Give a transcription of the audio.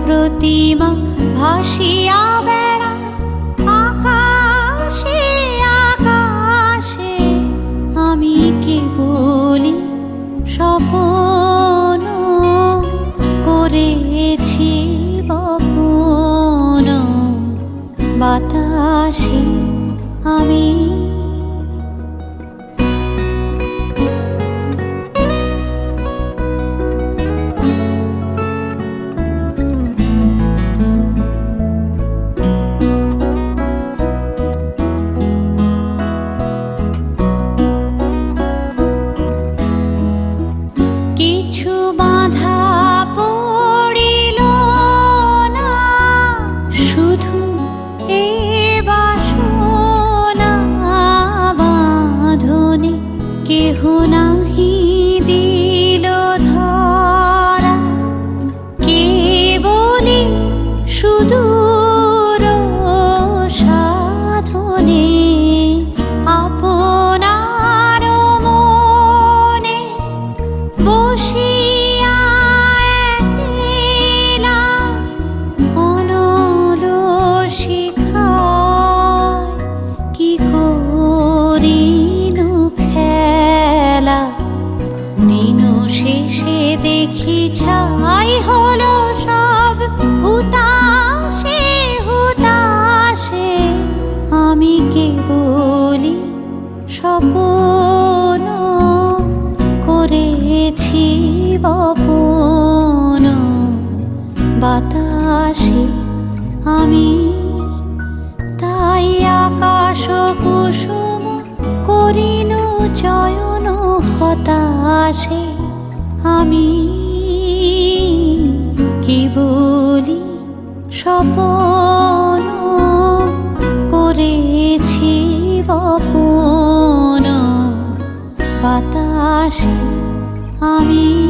প্রতিমা ভাসিয়া বেড়ায় আকাশে আকাশে। আমি কেবলই স্বপ্ন করেছি বপন, বাতাসে আমি। কিছু বাধা পড়িল না, শুধু এ বাসনা বাঁধনে কেহ নাহি দিল ধরা। কেবলি সুদূর সাধনে আপনার মনে বসিয়া একলা অনল শিখায় কি করিনু খেলা। দিন শেষে দেখি ছাই হলো সব হুতাশে হুতাশে। আমি কেবলই স্বপ্ন করেছি বপন, বাতাসে আমি। তাই আকাশ কুসুম করিনু চয়ন হতাশে। আমি কেবলই স্বপ্ন করেছি বপন, বাতাসে আমি।